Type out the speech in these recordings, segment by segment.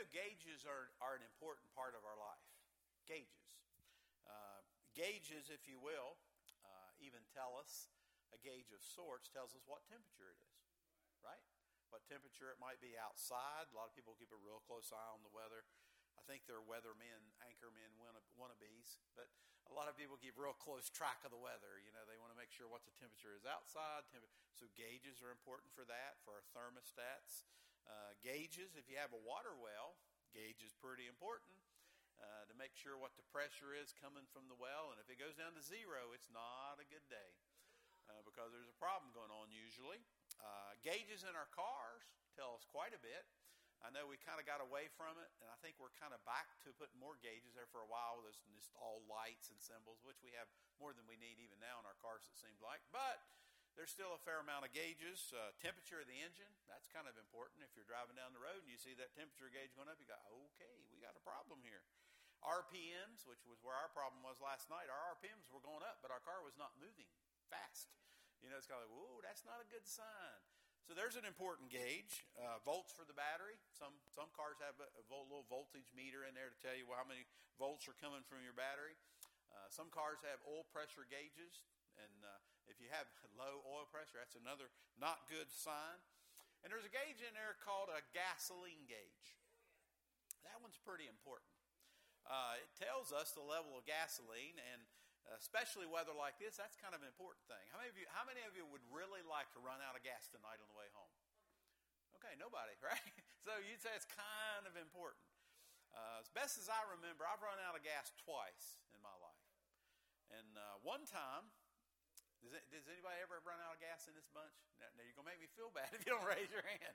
gauges are an important part of our life. Gauges. Gauges, if you will, even tell us, a gauge of sorts tells us what temperature it is, right? What temperature it might be outside. A lot of people keep a real close eye on the weather. I think they're weathermen, anchormen, wannabes, but a lot of people keep real close track of the weather. You know, they want to make sure what the temperature is outside. So gauges are important for that, for our thermostats. Gauges, if you have a water well, gauge is pretty important to make sure what the pressure is coming from the well. And if it goes down to zero, it's not a good day because there's a problem going on usually. Gauges in our cars tell us quite a bit. I know we kind of got away from it, and I think we're kind of back to putting more gauges there for a while. There's just all lights and symbols, which we have more than we need even now in our cars, it seems like. But there's still a fair amount of gauges. Temperature of the engine, that's kind of important. If you're driving down the road and you see that temperature gauge going up, you go, okay, we got a problem here. RPMs, which was where our problem was last night, our RPMs were going up, but our car was not moving fast. You know, it's kind of like, whoa, that's not a good sign. So there's an important gauge. Volts for the battery. Some cars have a little voltage meter in there to tell you how many volts are coming from your battery. Some cars have oil pressure gauges, and if you have low oil pressure, that's another not good sign. And there's a gauge in there called a gasoline gauge. That one's pretty important. It tells us the level of gasoline, and especially weather like this, that's kind of an important thing. How many of you would really like to run out of gas tonight on the way home? Okay, nobody, right? So you'd say it's kind of important. As best as I remember, I've run out of gas twice in my life. And one time, does anybody ever run out of gas in this bunch? Now you're going to make me feel bad if you don't raise your hand.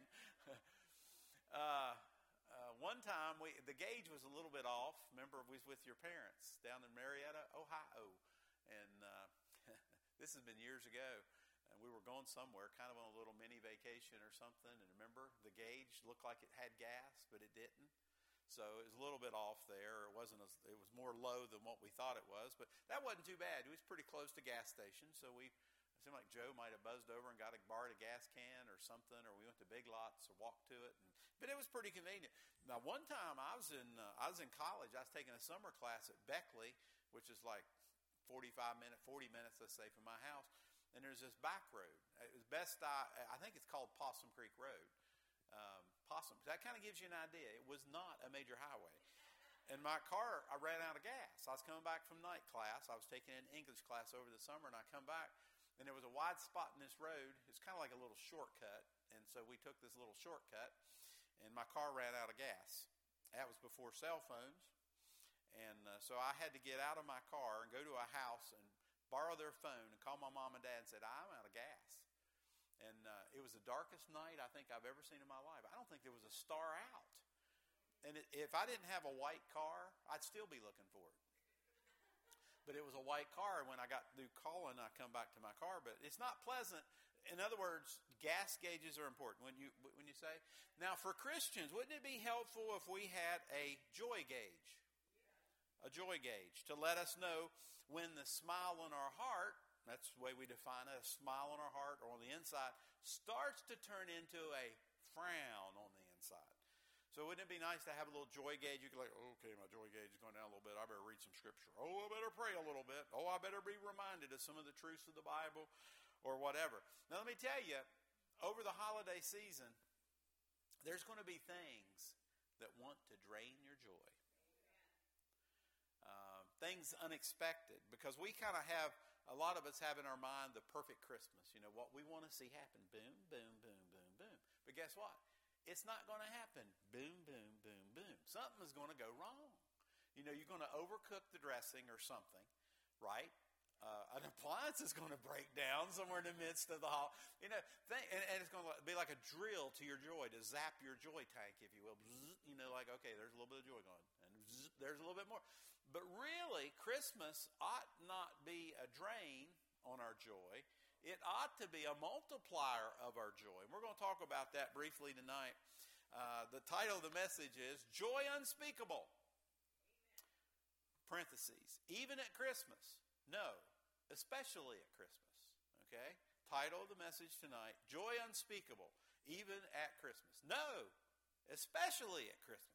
One time, the gauge was a little bit off. Remember, we was with your parents down in Marietta, Ohio. And this has been years ago. And we were going somewhere, kind of on a little mini vacation or something. And remember, the gauge looked like it had gas, but it didn't. So it was a little bit off there. It was more low than what we thought it was. But that wasn't too bad. It was pretty close to gas station. So it seemed like Joe might have buzzed over and borrowed a gas can or something, or we went to Big Lots or walked to it. But it was pretty convenient. Now, one time I was in college. I was taking a summer class at Beckley, which is like 40 minutes, let's say, from my house. And there's this back road. It was I think it's called Possum Creek Road. That kind of gives you an idea. It was not a major highway. In my car, I ran out of gas. I was coming back from night class. I was taking an English class over the summer, and I come back, and there was a wide spot in this road. It's kind of like a little shortcut, and so we took this little shortcut, and my car ran out of gas. That was before cell phones, and so I had to get out of my car and go to a house and borrow their phone and call my mom and dad and said, I'm out of gas. And it was the darkest night I think I've ever seen in my life. I don't think there was a star out. And if I didn't have a white car, I'd still be looking for it. But it was a white car, and when I got through calling, I come back to my car. But it's not pleasant. In other words, gas gauges are important. When you say, now for Christians, wouldn't it be helpful if we had a joy gauge? A joy gauge to let us know when the smile on our heart, that's the way we define it, a smile on our heart or on the inside, starts to turn into a frown on the inside. So wouldn't it be nice to have a little joy gauge? You could like, okay, my joy gauge is going down a little bit. I better read some scripture. Oh, I better pray a little bit. Oh, I better be reminded of some of the truths of the Bible or whatever. Now, let me tell you, over the holiday season, there's going to be things that want to drain your joy. Things unexpected, because we kind of have, a lot of us have in our mind the perfect Christmas. You know, what we want to see happen. Boom, boom, boom, boom, boom. But guess what? It's not going to happen. Boom, boom, boom, boom. Something is going to go wrong. You know, you're going to overcook the dressing or something, right? An appliance is going to break down somewhere in the midst of the hall. You know, and it's going to be like a drill to your joy, to zap your joy tank, if you will. You know, like, okay, there's a little bit of joy going, and there's a little bit more. But really, Christmas ought not be a drain on our joy. It ought to be a multiplier of our joy. And we're going to talk about that briefly tonight. The title of the message is Joy Unspeakable. Parentheses. Even at Christmas. No. Especially at Christmas. Okay? Title of the message tonight, Joy Unspeakable. Even at Christmas. No. Especially at Christmas.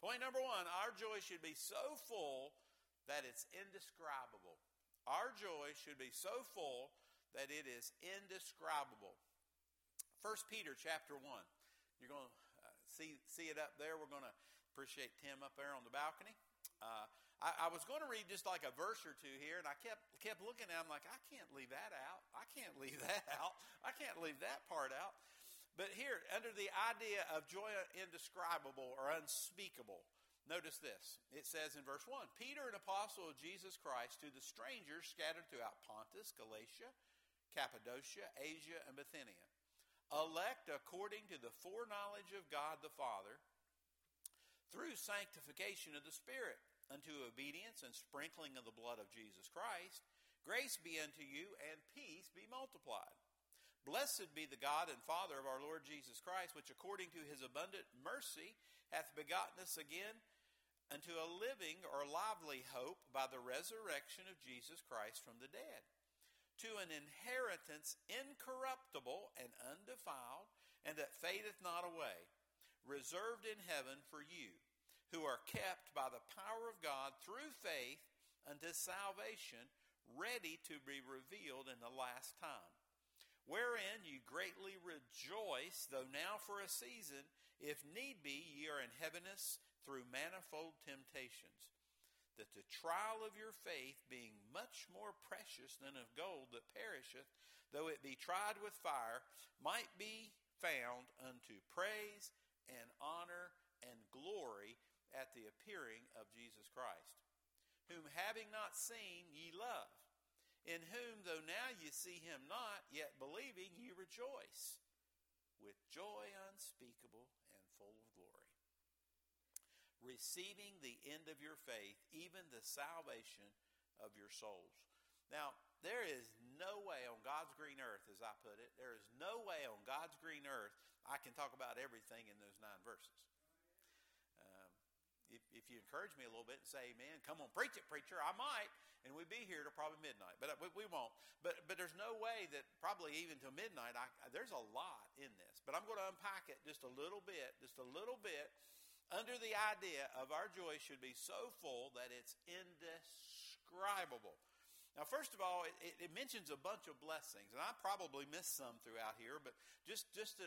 Point number one, our joy should be so full that it's indescribable. Our joy should be so full that it is indescribable. 1 Peter chapter 1. You're going to see it up there. We're going to appreciate Tim up there on the balcony. I was going to read just like a verse or two here, and I kept looking at it. I'm like, I can't leave that out. I can't leave that out. I can't leave that part out. But here, under the idea of joy indescribable or unspeakable, notice this. It says in verse 1, Peter, an apostle of Jesus Christ, to the strangers scattered throughout Pontus, Galatia, Cappadocia, Asia, and Bithynia, elect according to the foreknowledge of God the Father, through sanctification of the Spirit, unto obedience and sprinkling of the blood of Jesus Christ, grace be unto you, and peace be multiplied. Blessed be the God and Father of our Lord Jesus Christ, which according to his abundant mercy hath begotten us again unto a living or lively hope by the resurrection of Jesus Christ from the dead, to an inheritance incorruptible and undefiled, and that fadeth not away, reserved in heaven for you, who are kept by the power of God through faith unto salvation, ready to be revealed in the last time, wherein you greatly rejoice, though now for a season, if need be, ye are in heaviness through manifold temptations, that the trial of your faith, being much more precious than of gold that perisheth, though it be tried with fire, might be found unto praise and honor and glory at the appearing of Jesus Christ, whom having not seen ye love, in whom, though now ye see him not, yet believing ye rejoice, with joy unspeakable and full of glory, receiving the end of your faith, even the salvation of your souls. Now, there is no way on God's green earth, as I put it, there is no way on God's green earth I can talk about everything in those 9 verses. If you encourage me a little bit and say, amen, come on, preach it, preacher, I might, and we'd be here till probably midnight, but we won't. But there's no way that probably even till midnight, there's a lot in this. But I'm going to unpack it just a little bit, under the idea of our joy should be so full that it's indescribable. Now, first of all, it mentions a bunch of blessings, and I probably missed some throughout here, but just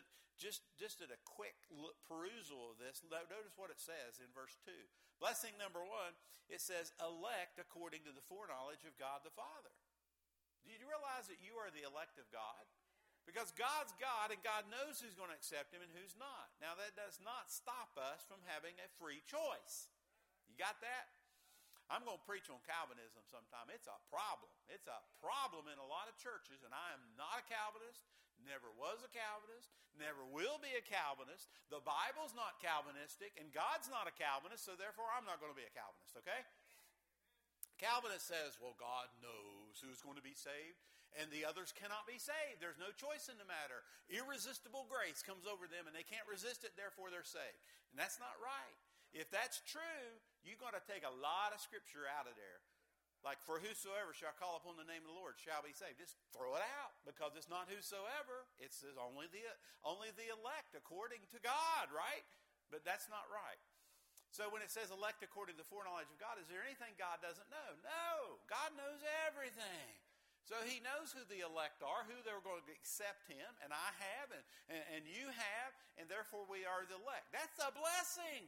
at a quick perusal of this, notice what it says in verse 2. Blessing number 1, it says, elect according to the foreknowledge of God the Father. Do you realize that you are the elect of God? Because God's God, and God knows who's going to accept him and who's not. Now, that does not stop us from having a free choice. You got that? I'm going to preach on Calvinism sometime. It's a problem. It's a problem in a lot of churches, and I am not a Calvinist, never was a Calvinist, never will be a Calvinist. The Bible's not Calvinistic, and God's not a Calvinist, so therefore I'm not going to be a Calvinist, okay? Calvinist says, well, God knows who's going to be saved, and the others cannot be saved. There's no choice in the matter. Irresistible grace comes over them, and they can't resist it, therefore they're saved. And that's not right. If that's true, you've got to take a lot of scripture out of there. Like, for whosoever shall call upon the name of the Lord shall be saved. Just throw it out, because it's not whosoever. It says only the elect according to God, right? But that's not right. So when it says elect according to the foreknowledge of God, is there anything God doesn't know? No. God knows everything. So he knows who the elect are, who they're going to accept him, and I have, and you have, and therefore we are the elect. That's a blessing.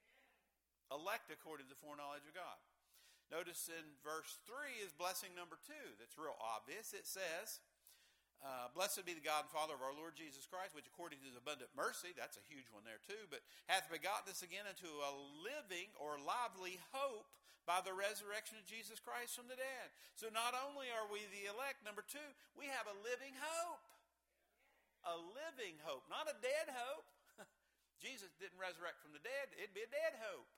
Elect according to the foreknowledge of God. Notice in verse 3 is blessing number 2. That's real obvious. It says, blessed be the God and Father of our Lord Jesus Christ, which according to his abundant mercy, that's a huge one there too, but hath begotten us again into a living or lively hope by the resurrection of Jesus Christ from the dead. So not only are we the elect, number 2, we have a living hope. A living hope, not a dead hope. Jesus didn't resurrect from the dead. It'd be a dead hope.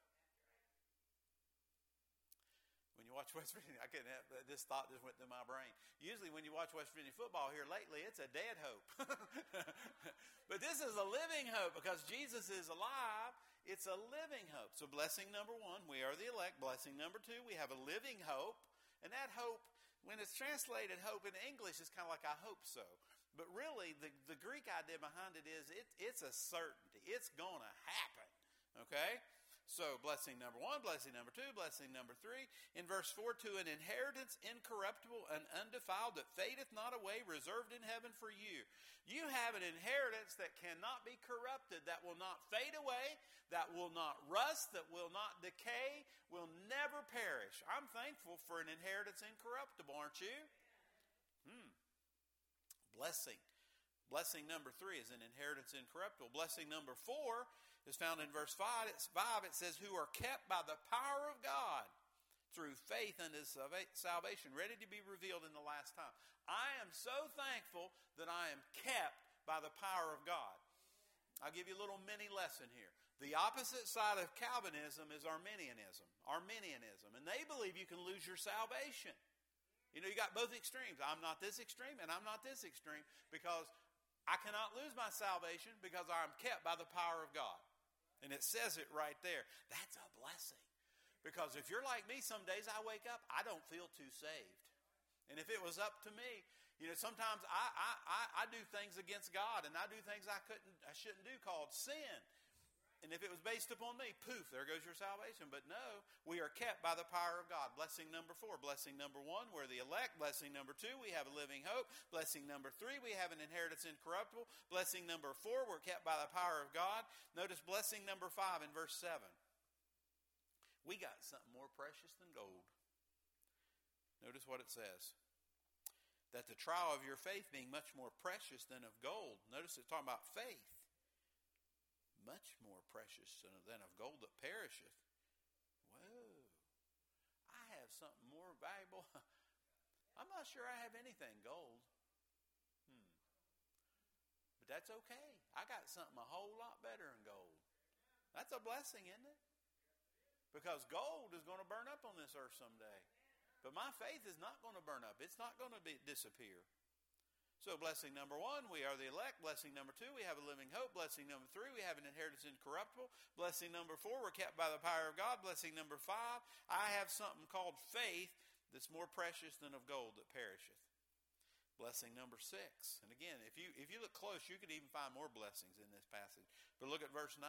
When you watch West Virginia, I couldn't have, this thought just went through my brain. Usually when you watch West Virginia football here lately, it's a dead hope. But this is a living hope because Jesus is alive. It's a living hope. So blessing number 1, we are the elect. Blessing number 2, we have a living hope. And that hope, when it's translated hope in English, is kind of like I hope so. But really, the Greek idea behind it is it's a certainty. It's going to happen. Okay? So blessing number 1, blessing number 2, blessing number 3. In verse 4, to an inheritance incorruptible and undefiled that fadeth not away, reserved in heaven for you. You have an inheritance that cannot be corrupted, that will not fade away, that will not rust, that will not decay, will never perish. I'm thankful for an inheritance incorruptible, aren't you? Blessing. Blessing number 3 is an inheritance incorruptible. Blessing number 4 is found in verse 5. It says, who are kept by the power of God through faith unto salvation, ready to be revealed in the last time. I am so thankful that I am kept by the power of God. I'll give you a little mini lesson here. The opposite side of Calvinism is Arminianism. And they believe you can lose your salvation. You know, you got both extremes. I'm not this extreme and I'm not this extreme, because I cannot lose my salvation because I'm kept by the power of God. And it says it right there. That's a blessing. Because if you're like me, some days I wake up, I don't feel too saved. And if it was up to me, you know, sometimes I do things against God, and I do things I shouldn't do, called sin. And if it was based upon me, poof, there goes your salvation. But no, we are kept by the power of God. Blessing number 4. Blessing number 1, we're the elect. Blessing number 2, we have a living hope. Blessing number 3, we have an inheritance incorruptible. Blessing number 4, we're kept by the power of God. Notice blessing number 5 in verse 7. We got something more precious than gold. Notice what it says. That the trial of your faith being much more precious than of gold. Notice it's talking about faith. Much more precious than of gold that perisheth. Whoa. I have something more valuable. I'm not sure I have anything gold. But that's okay. I got something a whole lot better than gold. That's a blessing, isn't it? Because gold is going to burn up on this earth someday. But my faith is not going to burn up. It's not going to disappear. So blessing number 1, we are the elect. Blessing number 2, we have a living hope. Blessing number 3, we have an inheritance incorruptible. Blessing number 4, we're kept by the power of God. Blessing number 5, I have something called faith that's more precious than of gold that perisheth. Blessing number 6. And again, if you look close, you could even find more blessings in this passage. But look at verse 9.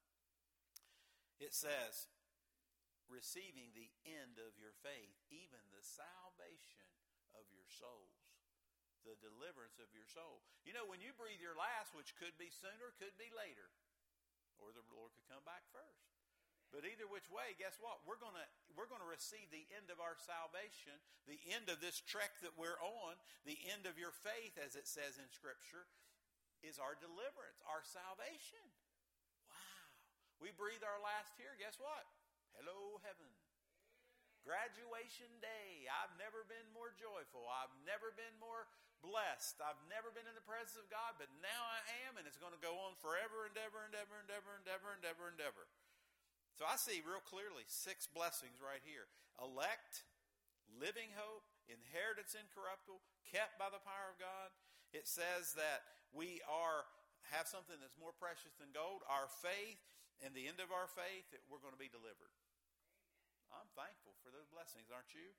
It says, receiving the end of your faith, even the salvation of your souls. The deliverance of your soul. You know, when you breathe your last, which could be sooner, could be later, or the Lord could come back first. But either which way, guess what? We're going to receive the end of our salvation, the end of this trek that we're on, the end of your faith, as it says in Scripture, is our deliverance, our salvation. Wow. We breathe our last here, guess what? Hello, heaven. Graduation day. I've never been more joyful. I've never been more blessed. I've never been in the presence of God, but now I am, and it's going to go on forever and ever and ever and ever and ever and ever and ever. So I see real clearly 6 blessings right here. Elect, living hope, inheritance incorruptible, kept by the power of God. It says that we have something that's more precious than gold, our faith, and the end of our faith, that we're going to be delivered. I'm thankful for those blessings, aren't you?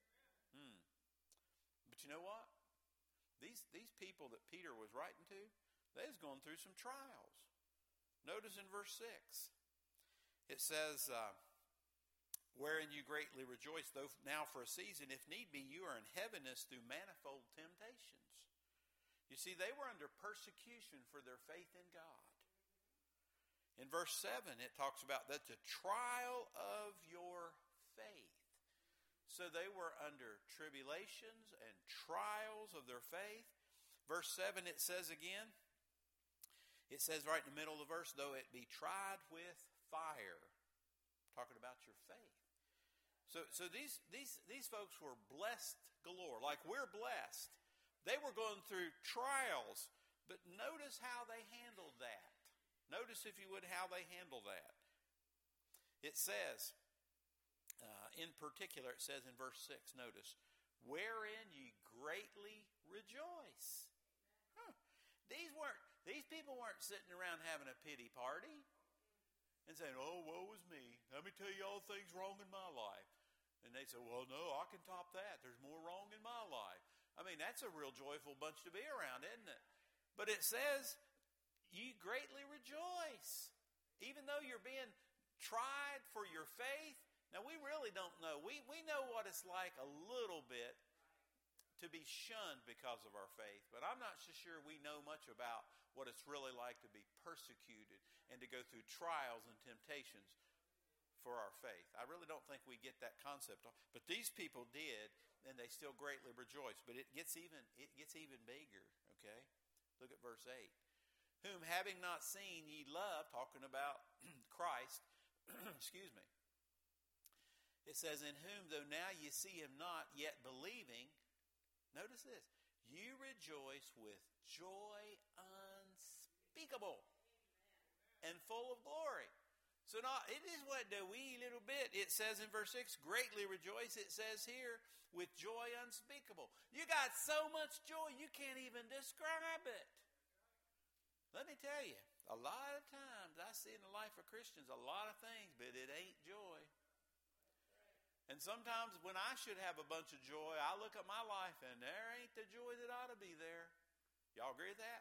But you know what? These people that Peter was writing to, they was going through some trials. Notice in verse 6, it says, wherein you greatly rejoice, though now for a season, if need be, you are in heaviness through manifold temptations. You see, they were under persecution for their faith in God. In verse 7, it talks about that the trial of your faith. So they were under tribulations and trials of their faith. Verse 7, it says again, it says right in the middle of the verse, though it be tried with fire. Talking about your faith. So these folks were blessed galore, like we're blessed. They were going through trials, but notice how they handled that. Notice, if you would, how they handle that. It says, in particular, it says in verse 6, notice, wherein ye greatly rejoice. These people weren't sitting around having a pity party and saying, oh, woe is me. Let me tell you all things wrong in my life. And they say, well, no, I can top that. There's more wrong in my life. I mean, that's a real joyful bunch to be around, isn't it? But it says, ye greatly rejoice. Even though you're being tried for your faith. Now, we really don't know. We know what it's like a little bit to be shunned because of our faith, but I'm not so sure we know much about what it's really like to be persecuted and to go through trials and temptations for our faith. I really don't think we get that concept. But these people did, and they still greatly rejoice. But it gets even bigger, okay? Look at verse 8. Whom having not seen ye love, talking about Christ, excuse me. It says, in whom though now ye see him not, yet believing, notice this, you rejoice with joy unspeakable and full of glory. So not, it is what the wee little bit. It says in verse 6, greatly rejoice. It says here, with joy unspeakable. You got so much joy, you can't even describe it. Let me tell you, a lot of times I see in the life of Christians a lot of things, but it ain't joy. And sometimes when I should have a bunch of joy, I look at my life and there ain't the joy that ought to be there. Y'all agree with that?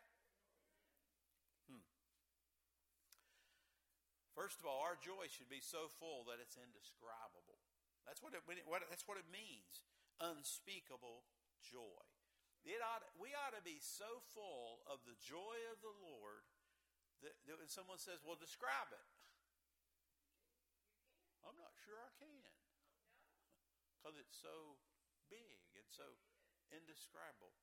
First of all, our joy should be so full that it's indescribable. That's what it means. Unspeakable joy. We ought to be so full of the joy of the Lord that when someone says, well, describe it. I'm not sure I can. Because it's so big and so indescribable.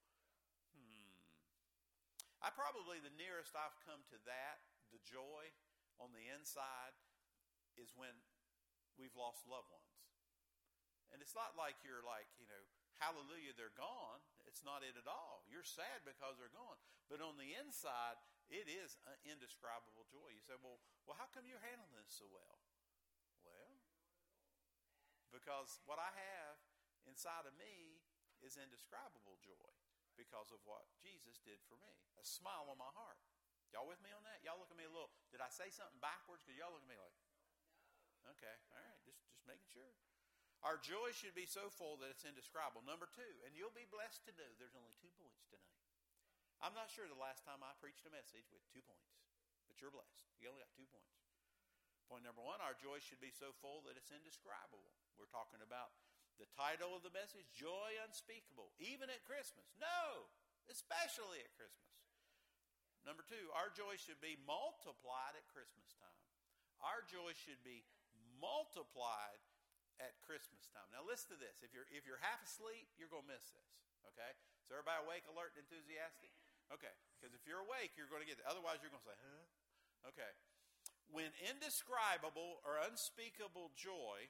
The nearest I've come to that, the joy on the inside, is when we've lost loved ones. And it's not like you're like, hallelujah, they're gone. It's not it at all. You're sad because they're gone. But on the inside, it is an indescribable joy. You say, well, how come you're handling this so well? Well, because what I have inside of me is indescribable joy because of what Jesus did for me. A smile on my heart. Y'all with me on that? Y'all look at me a little. Did I say something backwards? Because y'all look at me like, okay, all right, just making sure. Our joy should be so full that it's indescribable. Number 2, and you'll be blessed to know there's only 2 points tonight. I'm not sure the last time I preached a message with 2 points, but you're blessed. You only got 2 points. Point number 1, our joy should be so full that it's indescribable. We're talking about the title of the message, Joy Unspeakable, even at Christmas. No, especially at Christmas. Number 2, our joy should be multiplied at Christmas time. Our joy should be multiplied at Christmas time. Now listen to this. If you're half asleep, you're going to miss this. Okay? So everybody awake, alert, and enthusiastic? Okay. Because if you're awake, you're going to get it. Otherwise, you're going to say, huh? Okay. When indescribable or unspeakable joy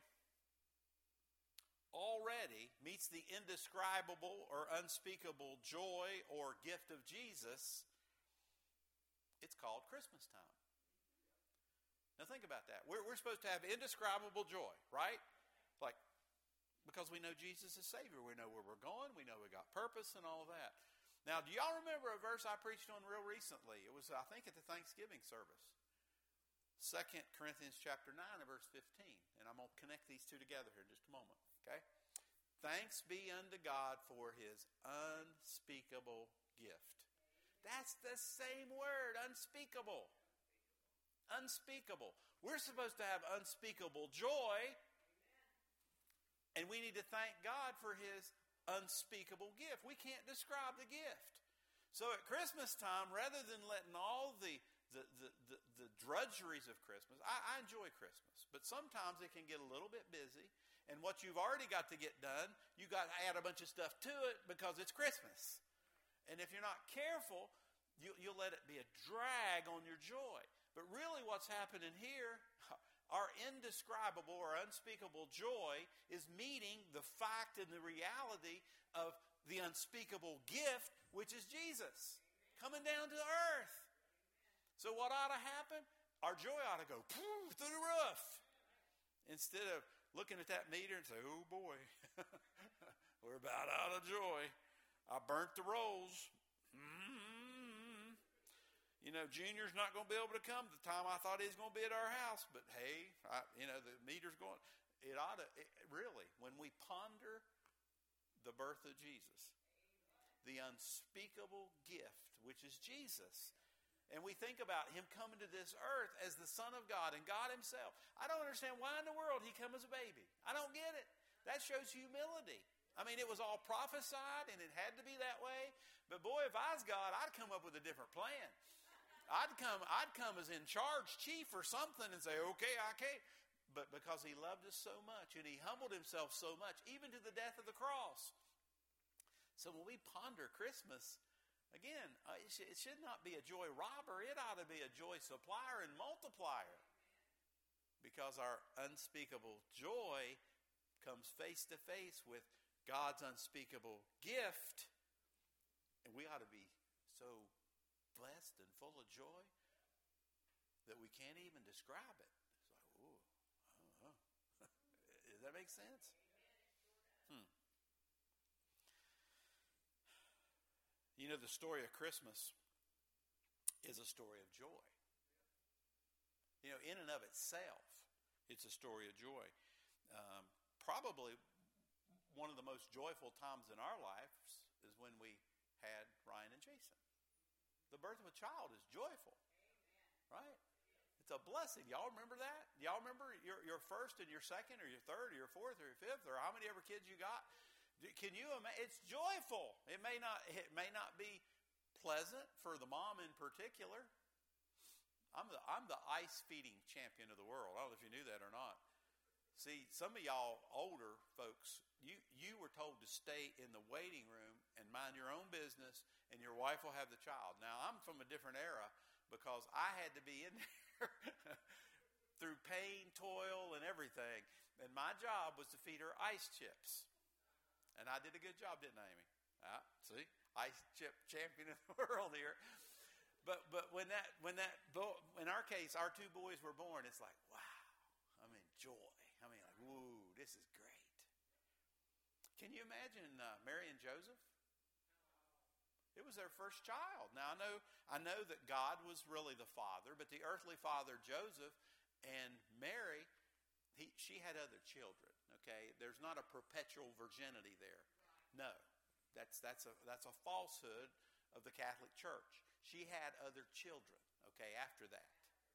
already meets the indescribable or unspeakable joy or gift of Jesus, it's called Christmas time. Now think about that. We're supposed to have indescribable joy, right? Like, because we know Jesus is Savior. We know where we're going. We know we got purpose and all that. Now, do y'all remember a verse I preached on real recently? It was, I think, at the Thanksgiving service. 2 Corinthians chapter 9 and verse 15. And I'm going to connect these two together here in just a moment. Okay? Thanks be unto God for his unspeakable gift. That's the same word, unspeakable. Unspeakable. We're supposed to have unspeakable joy. And we need to thank God for his unspeakable gift. We can't describe the gift. So at Christmas time, rather than letting all the drudgeries of Christmas, I enjoy Christmas, but sometimes it can get a little bit busy. And what you've already got to get done, you got to add a bunch of stuff to it because it's Christmas. And if you're not careful, you'll let it be a drag on your joy. But really what's happening here, our indescribable or unspeakable joy is meeting the fact and the reality of the unspeakable gift, which is Jesus, coming down to the earth. So what ought to happen? Our joy ought to go through the roof. Instead of looking at that meter and say, oh boy, we're about out of joy. I burnt the rolls. Junior's not going to be able to come the time I thought he was going to be at our house. But hey, the meter's going. It ought to, really, when we ponder the birth of Jesus, the unspeakable gift, which is Jesus. and we think about him coming to this earth as the Son of God and God himself. I don't understand why in the world he come as a baby. I don't get it. That shows humility. I mean, it was all prophesied, and it had to be that way. But boy, if I was God, I'd come up with a different plan. I'd come as in charge chief or something and say, okay, I can't. But because he loved us so much, and he humbled himself so much, even to the death of the cross. So when we ponder Christmas, again, it should not be a joy robber. It ought to be a joy supplier and multiplier. Because our unspeakable joy comes face to face with God's unspeakable gift. And we ought to be so blessed and full of joy that we can't even describe it. It's like, ooh, does that make sense? You know, the story of Christmas is a story of joy. You know, in and of itself, it's a story of joy. Probably one of the most joyful times in our lives is when we had Ryan and Jason. The birth of a child is joyful, right? It's a blessing. Y'all remember that? Y'all remember your first and your second or your third or your fourth or your fifth or how many ever kids you got? Can you imagine? It's joyful. It may not be pleasant for the mom in particular. I'm the ice feeding champion of the world. I don't know if you knew that or not. See, some of y'all older folks, you were told to stay in the waiting room and mind your own business, and your wife will have the child. Now, I'm from a different era because I had to be in there through pain, toil, and everything. And my job was to feed her ice chips. And I did a good job, didn't I, Amy? See, ice chip champion of the world here. But when in our case, our two boys were born, it's like, wow, I'm in joy. I mean, like, woo, this is great. Can you imagine Mary and Joseph? It was their first child. Now, I know that God was really the father, but the earthly father, Joseph, and Mary, she had other children, okay? There's not a perpetual virginity there. No, that's a falsehood of the Catholic Church. She had other children, okay, after that.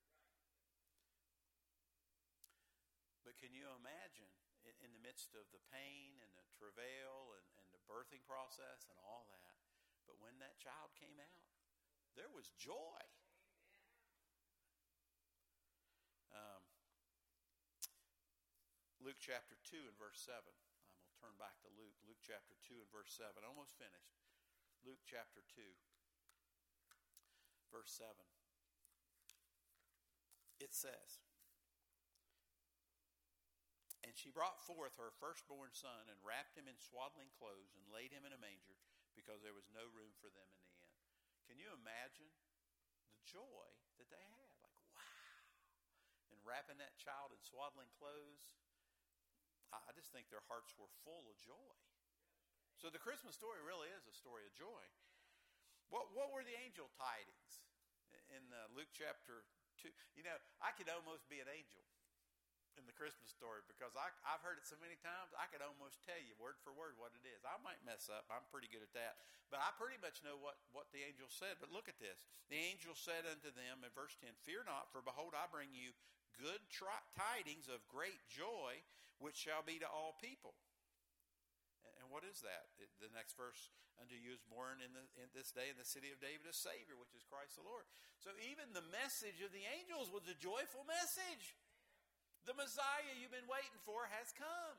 But can you imagine, in the midst of the pain and the travail and the birthing process and all that, but when that child came out, there was joy. Luke chapter 2 and verse 7. I'm going to turn back to Luke. Luke chapter 2 and verse 7. Almost finished. Luke chapter 2, verse 7. It says, "And she brought forth her firstborn son and wrapped him in swaddling clothes and laid him in a manger because there was no room for them in the inn." Can you imagine the joy that they had? Like, wow. And wrapping that child in swaddling clothes, I just think their hearts were full of joy. So the Christmas story really is a story of joy. What were the angel tidings in Luke chapter 2? You know, I could almost be an angel in the Christmas story because I've heard it so many times, I could almost tell you word for word what it is. I might mess up. I'm pretty good at that. But I pretty much know what the angel said. But look at this. The angel said unto them in verse 10, "Fear not, for behold, I bring you good tidings of great joy, which shall be to all people." And what is that? The next verse, "Unto you is born in this day in the city of David a Savior, which is Christ the Lord." So even the message of the angels was a joyful message. The Messiah you've been waiting for has come.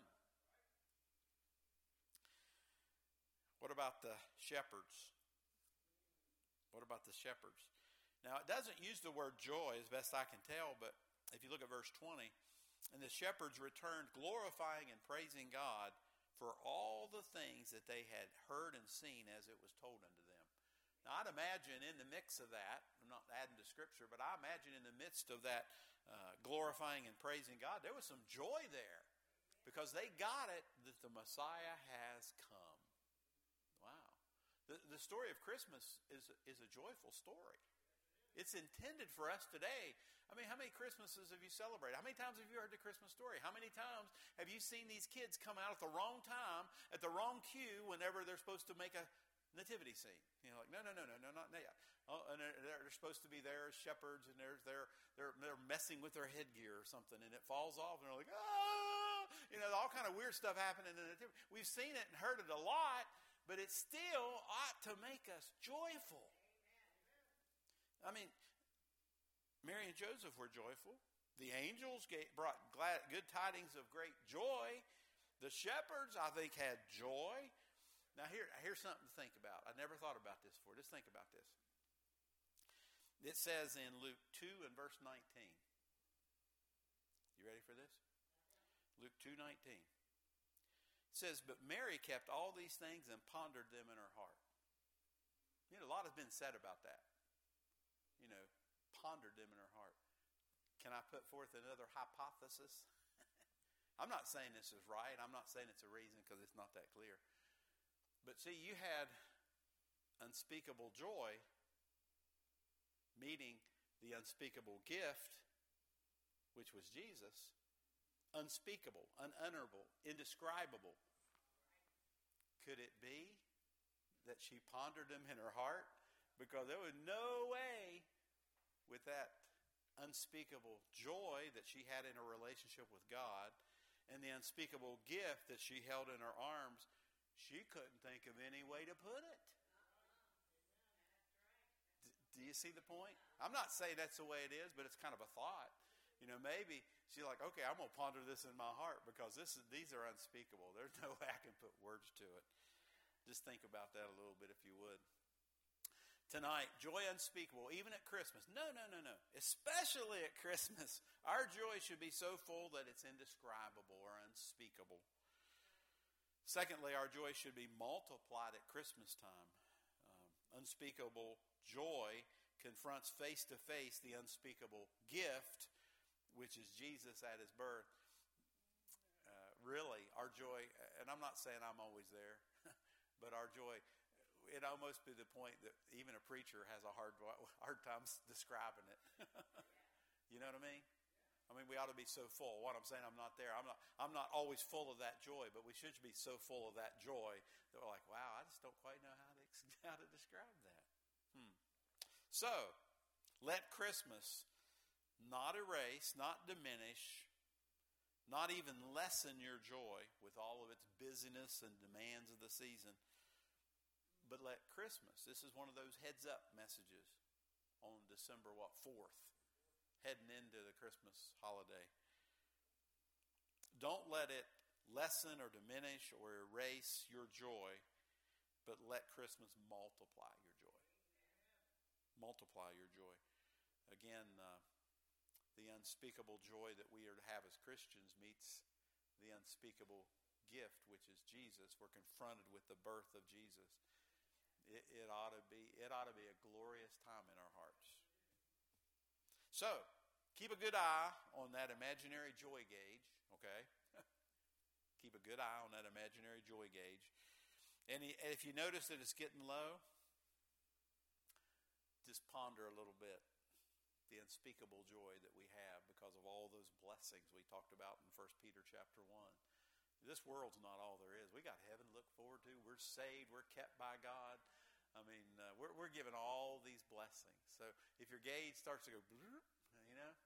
What about the shepherds? What about the shepherds? Now, it doesn't use the word joy as best I can tell, but if you look at verse 20, "And the shepherds returned glorifying and praising God for all the things that they had heard and seen as it was told unto them." Now, I'd imagine in the mix of that, I'm not adding to Scripture, but I imagine in the midst of that glorifying and praising God, there was some joy there because they got it that the Messiah has come. Wow. The story of Christmas is a joyful story. It's intended for us today. I mean, how many Christmases have you celebrated? How many times have you heard the Christmas story? How many times have you seen these kids come out at the wrong time, at the wrong cue, whenever they're supposed to make a nativity scene. You know, like, no, not yet. Oh, and they're supposed to be there as shepherds, and they're messing with their headgear or something, and it falls off, and they're like, ah! You know, all kind of weird stuff happening in the nativity. We've seen it and heard it a lot, but it still ought to make us joyful. I mean, Mary and Joseph were joyful. The angels brought good tidings of great joy. The shepherds, I think, had joy. Now, here's something to think about. I never thought about this before. Just think about this. It says in Luke 2 and verse 19. You ready for this? Luke 2:19. It says, but Mary kept all these things and pondered them in her heart. You know, a lot has been said about that. You know, pondered them in her heart. Can I put forth another hypothesis? I'm not saying this is right. I'm not saying it's a reason because it's not that clear. But see, you had unspeakable joy meeting the unspeakable gift, which was Jesus. Unspeakable, unutterable, indescribable. Could it be that she pondered them in her heart? Because there was no way with that unspeakable joy that she had in her relationship with God and the unspeakable gift that she held in her arms, she couldn't think of any way to put it. Do you see the point? I'm not saying that's the way it is, but it's kind of a thought. You know, maybe she's like, okay, I'm going to ponder this in my heart because these are unspeakable. There's no way I can put words to it. Just think about that a little bit if you would. Tonight, joy unspeakable, even at Christmas. No. Especially at Christmas. Our joy should be so full that it's indescribable or unspeakable. Secondly, our joy should be multiplied at Christmas time. Unspeakable joy confronts face to face the unspeakable gift, which is Jesus at his birth. Really, our joy, and I'm not saying I'm always there, but our joy, it almost be the point that even a preacher has a hard time describing it. You know what I mean? I mean, we ought to be so full. What I'm saying, I'm not there. I'm not always full of that joy, but we should be so full of that joy that we're like, wow, I just don't quite know how to describe that. So, let Christmas not erase, not diminish, not even lessen your joy with all of its busyness and demands of the season. But let Christmas, this is one of those heads up messages on December 4th, heading into the Christmas holiday. Don't let it lessen or diminish or erase your joy, but let Christmas multiply your joy. Multiply your joy. Again, the unspeakable joy that we are to have as Christians meets the unspeakable gift, which is Jesus. We're confronted with the birth of Jesus. It ought to be a glorious time in our hearts. So, keep a good eye on that imaginary joy gauge, okay? Keep a good eye on that imaginary joy gauge. And if you notice that it's getting low, just ponder a little bit the unspeakable joy that we have because of all those blessings we talked about in 1 Peter chapter 1. This world's not all there is. We got heaven to look forward to. We're saved. We're kept by God. I mean, we're given all these blessings. So if your gauge starts to go, you know,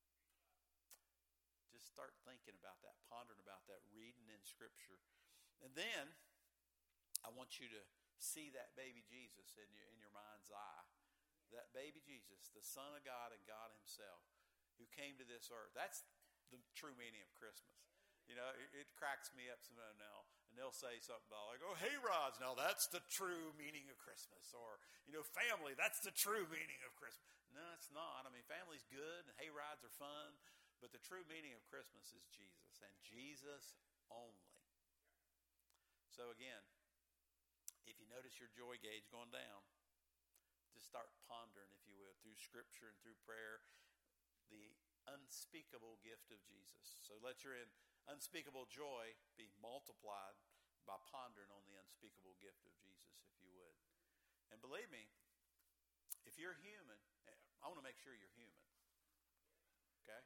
just start thinking about that, pondering about that, reading in Scripture. And then I want you to see that baby Jesus in your mind's eye. That baby Jesus, the Son of God and God himself, who came to this earth. That's the true meaning of Christmas. You know, it cracks me up some now. And they'll say something about like, oh, hay rides. Now that's the true meaning of Christmas. Or, you know, family, that's the true meaning of Christmas. No, it's not. I mean, family's good and hay rides are fun. But the true meaning of Christmas is Jesus and Jesus only. So again, if you notice your joy gauge going down, just start pondering, if you will, through Scripture and through prayer, the unspeakable gift of Jesus. So let your unspeakable joy be multiplied by pondering on the unspeakable gift of Jesus, if you would. And believe me, if you're human, I want to make sure you're human. Okay?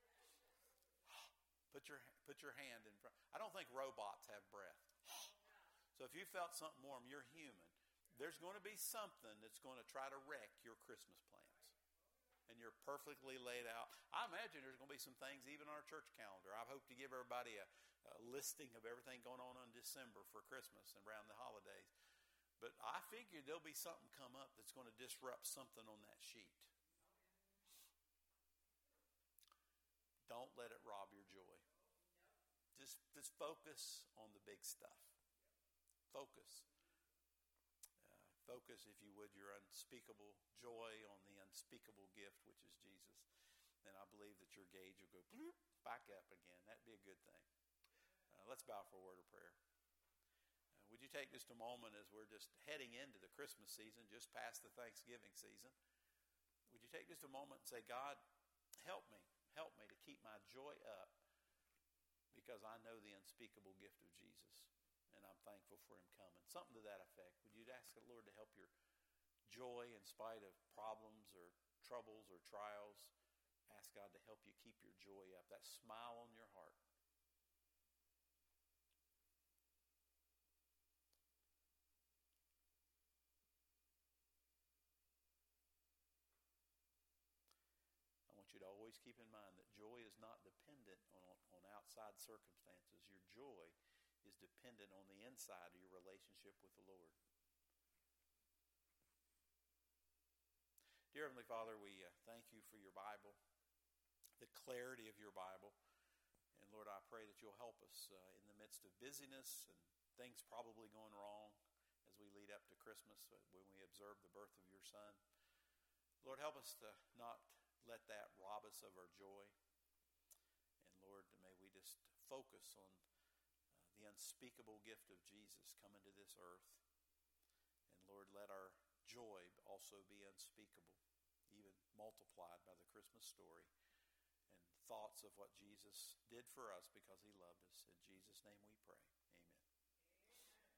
Put your hand in front. I don't think robots have breath. So if you felt something warm, you're human. there's going to be something that's going to try to wreck your Christmas plans. And you're perfectly laid out. I imagine there's going to be some things even on our church calendar. I hope to give everybody a listing of everything going on in December for Christmas and around the holidays. But I figure there'll be something come up that's going to disrupt something on that sheet. Don't let it rob your joy. Just focus on the big stuff. Focus. Focus, if you would, your unspeakable joy on the unspeakable gift, which is Jesus. And I believe that your gauge will go back up again. That'd be a good thing. Let's bow for a word of prayer. Would you take just a moment as we're just heading into the Christmas season, just past the Thanksgiving season? Would you take just a moment and say, God, help me to keep my joy up because I know the unspeakable gift of Jesus, and I'm thankful for him coming. Something to that effect. Would you ask the Lord to help your joy in spite of problems or troubles or trials? Ask God to help you keep your joy up, that smile on your heart. You to always keep in mind that joy is not dependent on outside circumstances. Your joy is dependent on the inside of your relationship with the Lord. Dear Heavenly Father, we thank you for your Bible, the clarity of your Bible. And Lord, I pray that you'll help us in the midst of busyness and things probably going wrong as we lead up to Christmas when we observe the birth of your Son. Lord, help us to not let that rob us of our joy. And Lord, may we just focus on the unspeakable gift of Jesus coming to this earth. And Lord, let our joy also be unspeakable, even multiplied by the Christmas story and thoughts of what Jesus did for us because he loved us. In Jesus' name.